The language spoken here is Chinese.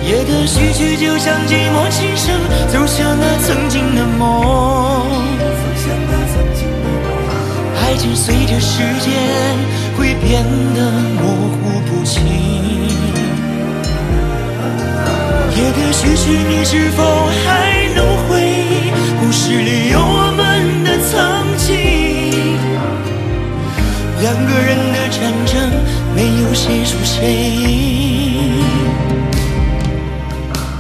夜的序曲就像寂寞轻声，走向那曾经的梦。爱情随着时间会变得模糊不清。夜的序曲，你是否还能回忆故事里有我们的曾经？两个人的战争，没有谁输谁赢。